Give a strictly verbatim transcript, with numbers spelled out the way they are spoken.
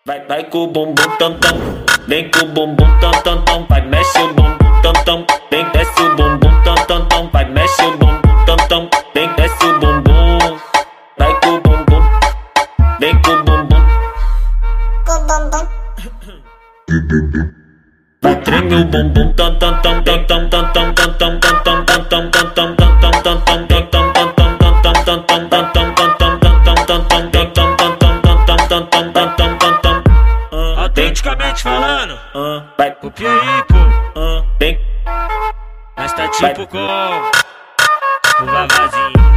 Vai, vai com o bumbum tam tam, vem com o bumbum tam tam tam, vai mexe o bumbum tam tam, vem desce o bumbum tam tam tam, vai mexe o bumbum tam tam, vem desce o bumbum, vai com o bumbum, vem com o bumbum, com bumbum. vai treme o bumbum tam tam tam tam tam tam tam tam tam tam tam tam tam tam tam tam tam tam Autenticamente falando, uh, vai, copia aí, pô. uh, vem, Mas tá tipo com o Vavazinho.